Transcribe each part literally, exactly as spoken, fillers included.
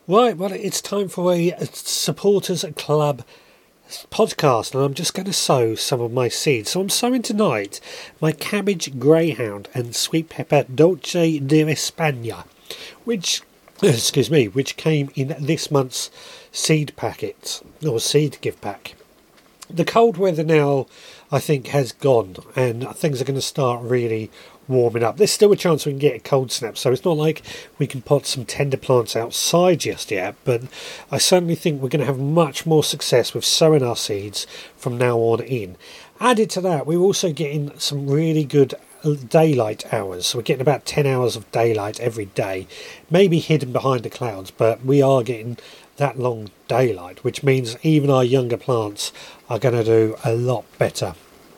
Right, well, it's time for a Supporters Club podcast, and I'm just going to sow some of my seeds. So I'm sowing tonight my cabbage greyhound and sweet pepper Dolce di Spagna, which, excuse me, which came in this month's seed packet, or seed gift pack. The cold weather now, I think, has gone, and things are going to start really warming up. There's still a chance we can get a cold snap, so it's not like we can pot some tender plants outside just yet, but I certainly think we're going to have much more success with sowing our seeds from now on in. Added to that, we're also getting some really good daylight hours, so we're getting about ten hours of daylight every day, maybe hidden behind the clouds, but we are getting that long daylight, which means even our younger plants are going to do a lot better.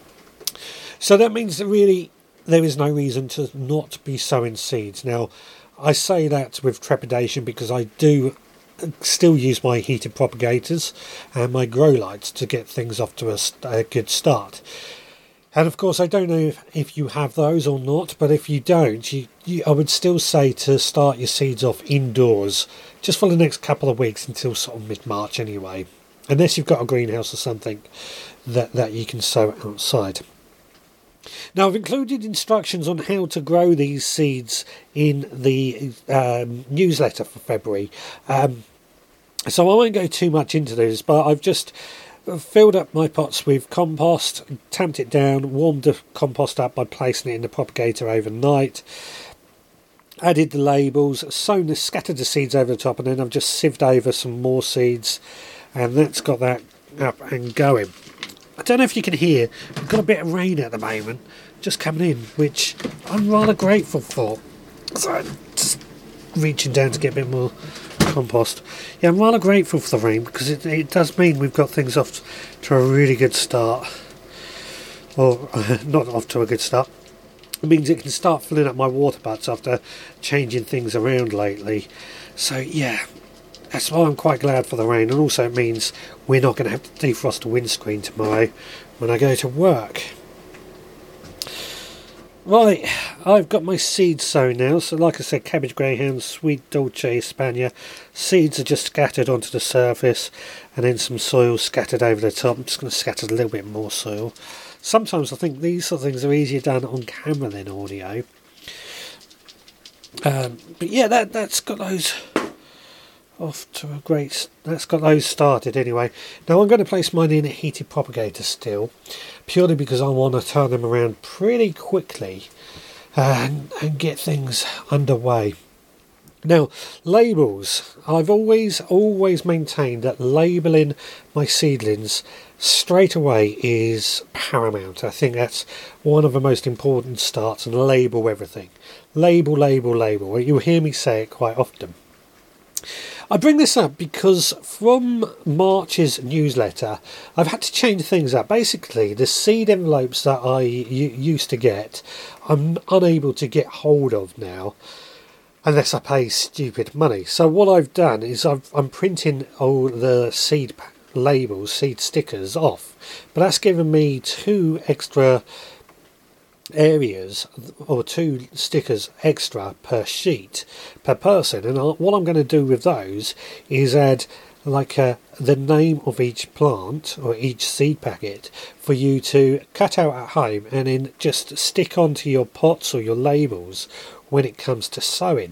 So that means that really there is no reason to not be sowing seeds. Now, I say that with trepidation because I do still use my heated propagators and my grow lights to get things off to a, a good start. And of course, I don't know if, if you have those or not, but if you don't, you, you, I would still say to start your seeds off indoors just for the next couple of weeks until sort of mid-March anyway. Unless you've got a greenhouse or something that, that you can sow outside. Now, I've included instructions on how to grow these seeds in the um, newsletter for February. Um, so I won't go too much into this, but I've just filled up my pots with compost, tamped it down, warmed the compost up by placing it in the propagator overnight, added the labels, sown the, scattered the seeds over the top, and then I've just sieved over some more seeds, and that's got that up and going. I don't know if you can hear, we've got a bit of rain at the moment, just coming in, which I'm rather grateful for. So I'm just reaching down to get a bit more compost. Yeah, I'm rather grateful for the rain because it, it does mean we've got things off to a really good start. Or, uh, not off to a good start. It means it can start filling up my water butts after changing things around lately. So, yeah. That's why I'm quite glad for the rain, and also it means we're not going to have to defrost the windscreen tomorrow when I go to work. Right, I've got my seeds sown now, so like I said, cabbage greyhound, sweet Dolce Spagna. Seeds are just scattered onto the surface, and then some soil scattered over the top. I'm just going to scatter a little bit more soil. Sometimes I think these sort of things are easier done on camera than audio. Um, but yeah, that, that's got those off to a great, that's got those started anyway. Now I'm going to place mine in a heated propagator still, purely because I want to turn them around pretty quickly and, and get things underway. Now, labels. I've always, always maintained that labelling my seedlings straight away is paramount. I think that's one of the most important starts, and label everything. Label, label, label. You'll hear me say it quite often. I bring this up because from March's newsletter, I've had to change things up. Basically, the seed envelopes that I used to get, I'm unable to get hold of now, unless I pay stupid money. So what I've done is I've, I'm printing all the seed labels, seed stickers off. But that's given me two extra areas, or two stickers extra per sheet per person, and what I'm going to do with those is add like uh, the name of each plant or each seed packet for you to cut out at home and then just stick onto your pots or your labels when it comes to sowing.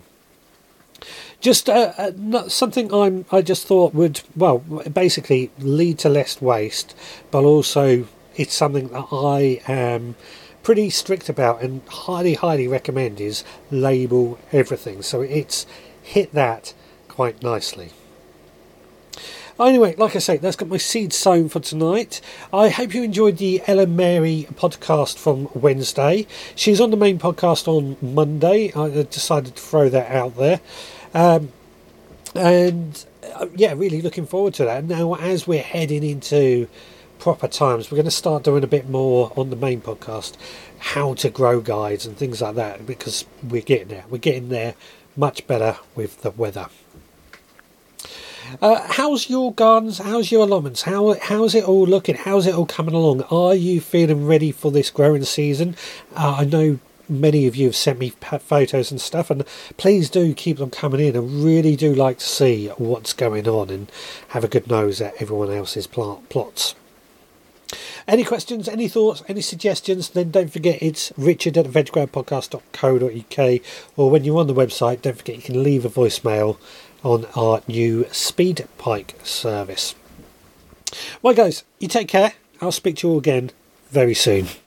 Just uh, uh, something I'm I just thought would, well, basically lead to less waste, but also it's something that I am pretty strict about and highly, highly recommend is label everything. So it's hit that quite nicely. Anyway, like I say, that's got my seeds sown for tonight. I hope you enjoyed the Ellen Mary podcast from Wednesday. She's on the main podcast on Monday. I decided to throw that out there. Um, and uh, yeah, really looking forward to that. Now, as we're heading into proper times, we're going to start doing a bit more on the main podcast, how to grow guides and things like that, because we're getting there. We're getting there much better with the weather. Uh, how's your gardens? How's your allotments? How how's it all looking? How's it all coming along? Are you feeling ready for this growing season? Uh, I know many of you have sent me photos and stuff, and please do keep them coming in. I really do like to see what's going on and have a good nose at everyone else's plot plots. Any questions, any thoughts, any suggestions, then don't forget it's richard at veggroundpodcast dot co dot uk, or when you're on the website, don't forget you can leave a voicemail on our new SpeedPike service. Well guys, you take care. I'll speak to you all again very soon.